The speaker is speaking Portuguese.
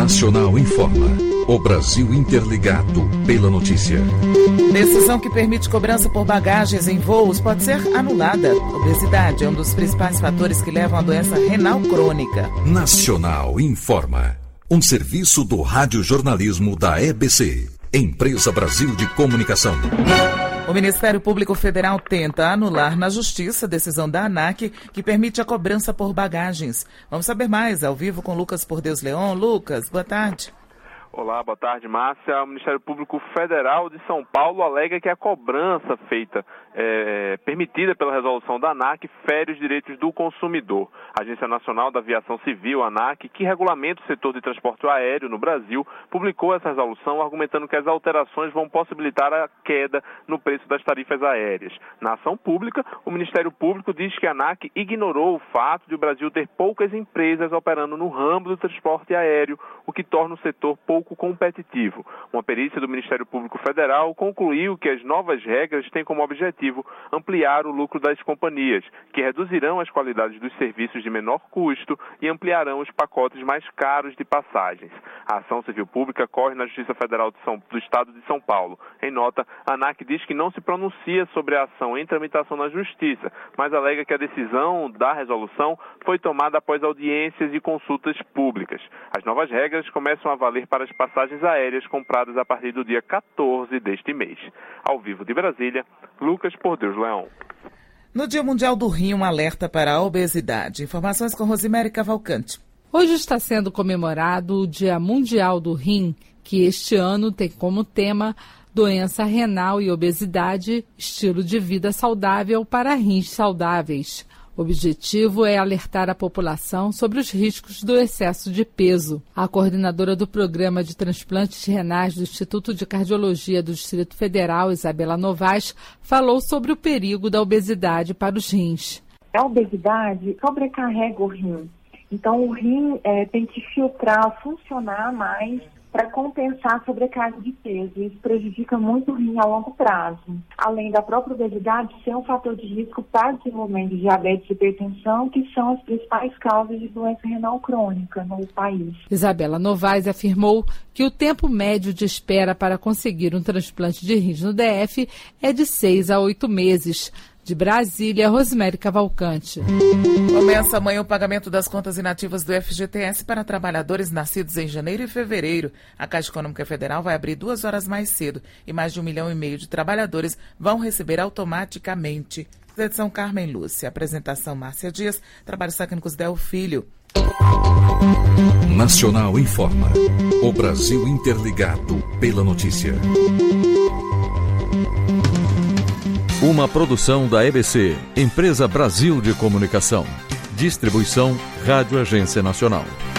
Nacional informa. O Brasil interligado pela notícia. Decisão que permite cobrança por bagagens em voos pode ser anulada. Obesidade é um dos principais fatores que levam à doença renal crônica. Nacional informa. Um serviço do radiojornalismo da EBC, Empresa Brasil de Comunicação. O Ministério Público Federal tenta anular na Justiça a decisão da ANAC que permite a cobrança por bagagens. Vamos saber mais ao vivo com Lucas Por Deus Leon. Lucas, boa tarde. Olá, boa tarde, Márcia. O Ministério Público Federal de São Paulo alega que a cobrança feita, permitida pela resolução da ANAC, fere os direitos do consumidor. A Agência Nacional da Aviação Civil, ANAC, que regulamenta o setor de transporte aéreo no Brasil, publicou essa resolução argumentando que as alterações vão possibilitar a queda no preço das tarifas aéreas. Na ação pública, o Ministério Público diz que a ANAC ignorou o fato de o Brasil ter poucas empresas operando no ramo do transporte aéreo, o que torna o setor pouco competitivo. Uma perícia do Ministério Público Federal concluiu que as novas regras têm como objetivo ampliar o lucro das companhias, que reduzirão as qualidades dos serviços de menor custo e ampliarão os pacotes mais caros de passagens. A ação civil pública corre na Justiça Federal do Estado de São Paulo. Em nota, a ANAC diz que não se pronuncia sobre a ação em tramitação na Justiça, mas alega que a decisão da resolução foi tomada após audiências e consultas públicas. As novas regras começam a valer para as passagens aéreas compradas a partir do dia 14 deste mês. Ao vivo de Brasília, Lucas Por Deus Leão. No Dia Mundial do Rim, um alerta para a obesidade. Informações com Rosemary Cavalcante. Hoje está sendo comemorado o Dia Mundial do Rim, que este ano tem como tema doença renal e obesidade, estilo de vida saudável para rins saudáveis. O objetivo é alertar a população sobre os riscos do excesso de peso. A coordenadora do Programa de Transplantes Renais do Instituto de Cardiologia do Distrito Federal, Isabela Novaes, falou sobre o perigo da obesidade para os rins. A obesidade sobrecarrega o rim. Então, o rim tem que filtrar, funcionar mais para compensar a sobrecarga de peso. Isso prejudica muito o rim a longo prazo. Além da própria obesidade ser um fator de risco para o desenvolvimento de diabetes e hipertensão, que são as principais causas de doença renal crônica no país. Isabela Novaes afirmou que o tempo médio de espera para conseguir um transplante de rins no DF é de 6 a 8 meses. De Brasília, Rosemary Cavalcante. Começa amanhã o pagamento das contas inativas do FGTS para trabalhadores nascidos em janeiro e fevereiro. A Caixa Econômica Federal vai abrir 2 horas mais cedo e mais de 1,5 milhão de trabalhadores vão receber automaticamente. Edição Carmen Lúcia. Apresentação Márcia Dias. Trabalhos técnicos Del Filho. Nacional informa. O Brasil interligado pela notícia. Uma produção da EBC, Empresa Brasil de Comunicação. Distribuição Rádio Agência Nacional.